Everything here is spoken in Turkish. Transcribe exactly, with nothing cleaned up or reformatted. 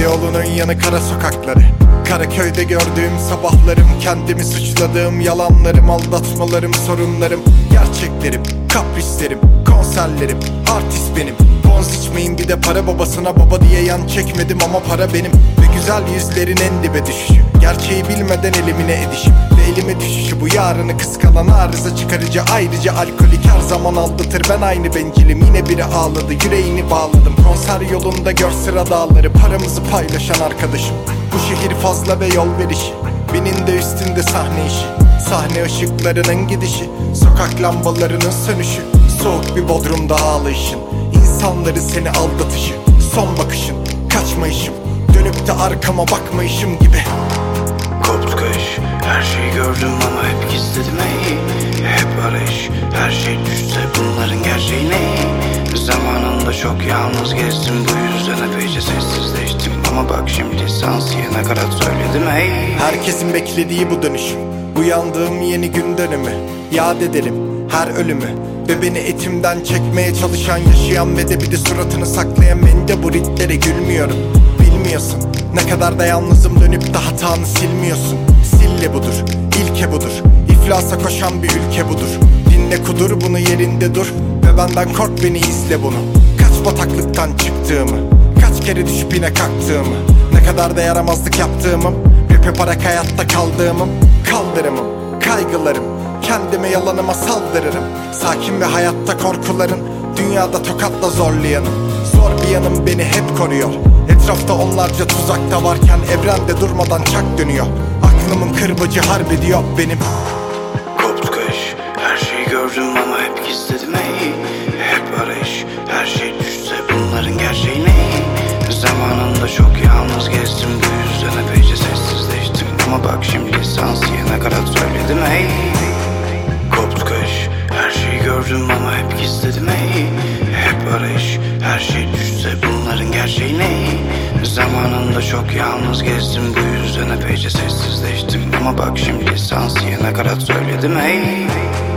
Beyoğlu'nun yanı kara sokakları, Karaköy'de gördüğüm sabahlarım, kendimi suçladığım yalanlarım, aldatmalarım, sorunlarım, gerçeklerim, kaprislerim, konserlerim, artist benim. Bonz içmeyin bir de para babasına baba diye yan çekmedim ama para benim. Ve güzel yüzlerin en dibe düşüşü, gerçeği bilmeden elimine edişim ve elime düşüşü, bu yarını kıskanan arıza çıkarıcı. Ayrıca alkolik her zaman aldatır, ben aynı bencilim. Yine biri ağladı, yüreğini bağladım. Konser yolunda gör sıra dağları, paramızı paylaşan arkadaşım. Bu şehir fazla ve yol verişi, benim de üstünde sahne işi. Sahne ışıklarının gidişi, sokak lambalarının sönüşü, soğuk bir bodrumda ağlayışın, insanları seni aldatışı, son bakışın, kaçmayışım, dönüp de arkama bakmayışım gibi. Koptu kayış, her şeyi gördüm ama hep gizledim ey. Hep arayış, her şey düşse bunların gerçeği ne? Zamanında çok yalnız gezdim, bu yüzden epeyce sessizleştim. Ama bak şimdi lisansıya nakarat söyledim ey. Herkesin beklediği bu dönüşüm, uyandığım yeni gün dönümü, yad ederim her ölümü. Ve beni etimden çekmeye çalışan, yaşayan ve de bir de suratını saklayan mendeburitlere gülmüyorum. Bilmiyorsun ne kadar da yalnızım, dönüp de hatanı silmiyorsun. Sille budur, ilke budur, iflasa koşan bir ülke budur. Dinle kudur bunu, yerinde dur ve benden kork, beni izle bunu. Kaç bataklıktan çıktığımı, kaç kere düşüp yine kalktığımı, ne kadar da yaramazlık yaptığımım, rap yaparak hayatta kaldığımım, kaldırımım, kaygılarım, kendime yalanıma saldırırım. Sakin ve hayatta korkuların, dünyada tokatla zorlayanım. Zor bir yanım beni hep koruyor, etrafta onlarca tuzak da varken evrende durmadan çak dönüyor. Aklımın kırbacı harbi diyor benim. Koptu kayış, her şeyi gördüm ama hep gizledim ey. Hep arayış, her şey düşse bunların gerçeği ne? Zamanında çok yalnız gezdim, bu yüzden epeyce sessizleştim. Ama bak şimdi lisansıya nakarat söyledim ey. Koptu kayış, her şeyi gördüm ama hep gizledim ey. Hep arayış, her şey düşse bunların gerçeği ne? Zamanında çok yalnız gezdim, bu yüzden epeyce sessizleştim. Ama bak şimdi lisansıya nakarat söyledim ey.